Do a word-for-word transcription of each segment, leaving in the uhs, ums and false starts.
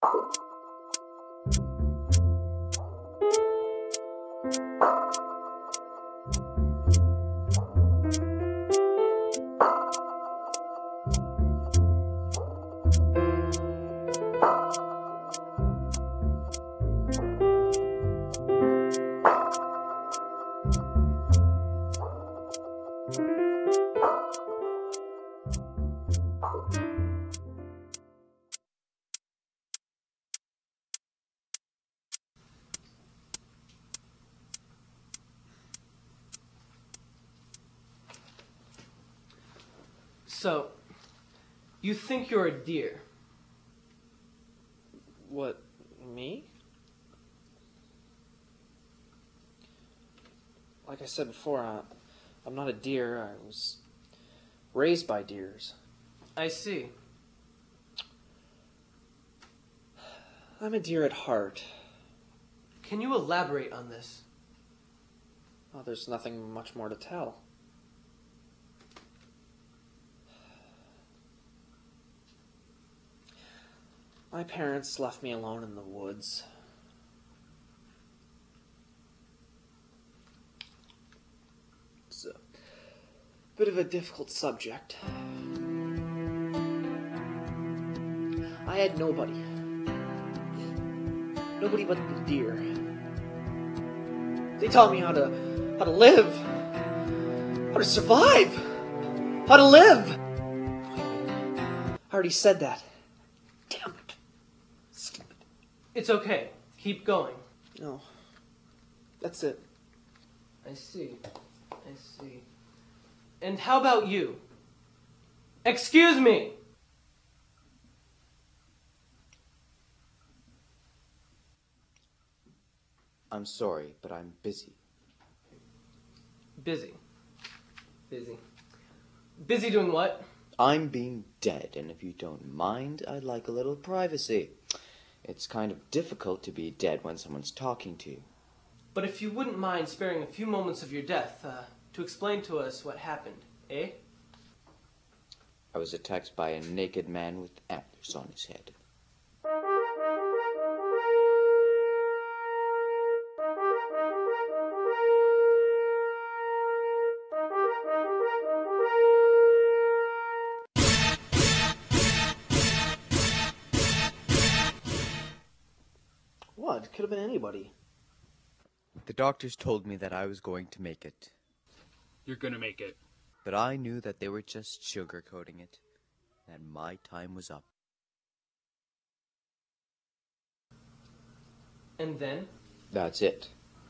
So, you think you're a deer? What, me? Like I said before, I, I'm not a deer. I was raised by deers. I see. I'm a deer at heart. Can you elaborate on this? Oh, there's nothing much more to tell. My parents left me alone in the woods. It's a bit of a difficult subject. I had nobody. Nobody but the deer. They taught me how to how to live. How to survive. How to live. I already said that. Damn it. It's okay. Keep going. No. That's it. I see. I see. And how about you? Excuse me! I'm sorry, but I'm busy. Busy. Busy. Busy doing what? I'm being dead, and if you don't mind, I'd like a little privacy. It's kind of difficult to be dead when someone's talking to you. But if you wouldn't mind sparing a few moments of your death uh, to explain to us what happened, eh? I was attacked by a naked man with antlers on his head. What? It could have been anybody. The doctors told me that I was going to make it. You're gonna make it. But I knew that they were just sugarcoating it, and my time was up. And then? That's it.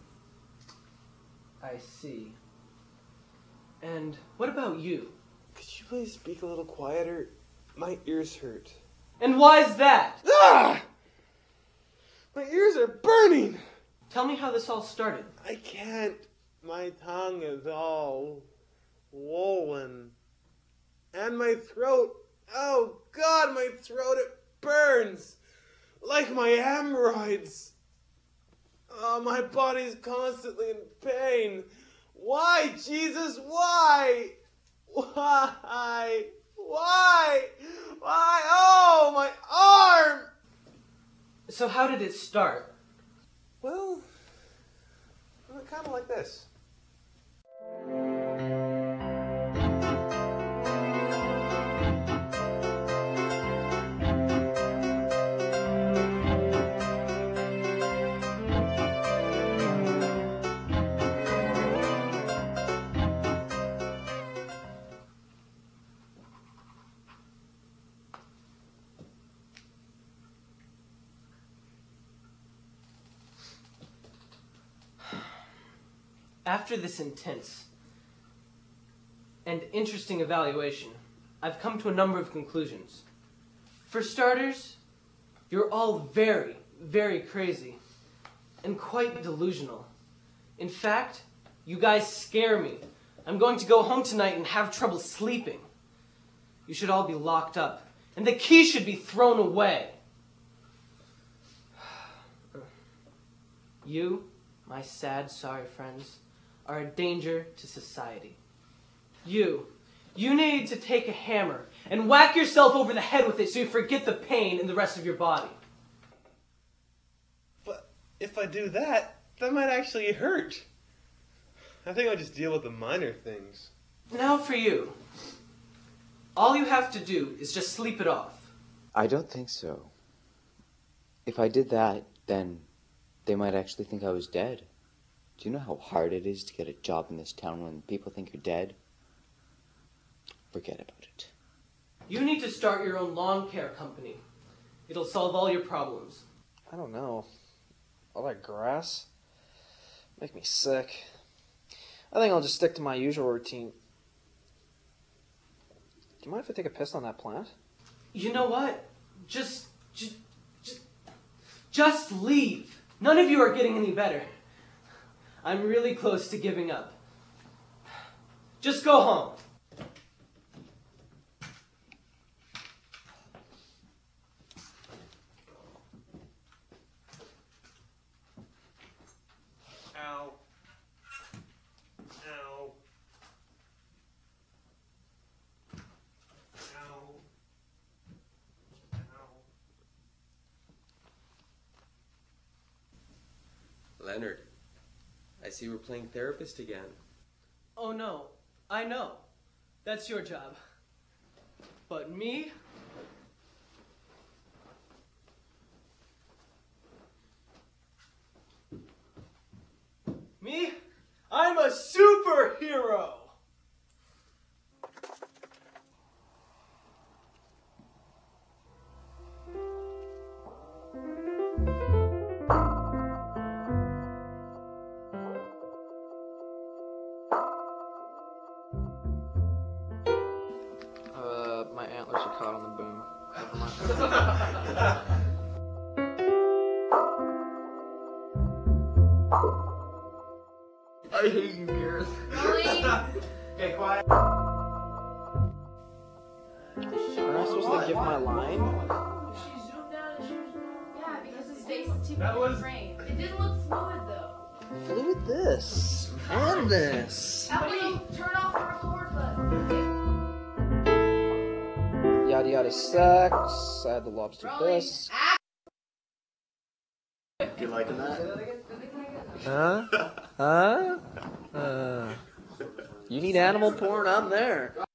I see. And what about you? Could you please speak a little quieter? My ears hurt. And why's that? Ah! My ears are burning! Tell me how this all started. I can't. My tongue is all swollen. And my throat. Oh God, my throat, it burns. Like my hemorrhoids. Oh, my body's constantly in pain. Why, Jesus, why? Why? Why? Why? Oh, my arm! So how did it start? Well, kind of like this. After this intense and interesting evaluation, I've come to a number of conclusions. For starters, you're all very, very crazy and quite delusional. In fact, you guys scare me. I'm going to go home tonight and have trouble sleeping. You should all be locked up, and the key should be thrown away. You, my sad, sorry friends, are a danger to society. You, you need to take a hammer and whack yourself over the head with it so you forget the pain in the rest of your body. if I do that, that might actually hurt. I think I'll just deal with the minor things. Now for you. All you have to do is just sleep it off. I don't think so. If I did that, then they might actually think I was dead. Do you know how hard it is to get a job in this town when people think you're dead? Forget about it. You need to start your own lawn care company. It'll solve all your problems. I don't know. All that grass make me sick. I think I'll just stick to my usual routine. Do you mind if I take a piss on that plant? You know what? Just, just, just, just leave. None of you are getting any better. I'm really close to giving up. Just go home. Ow. Ow. Ow. Ow. Leonard, I see we're playing therapist again. Oh no, I know. That's your job. But me? Me? I'm a superhero! Uh, my antlers are caught on the boom. Never mind. I hate you, Gareth. Really? Okay, quiet. Am I supposed to give my line? She zoomed out and she was yeah, because his face is too That big was- framed. It didn't look fluid though. Fluid this. And this. How do you turn off the record button? Yada yada sucks. I had the lobster Rolling. this. You liking that? Huh? Huh? Uh, you need animal porn? I'm there.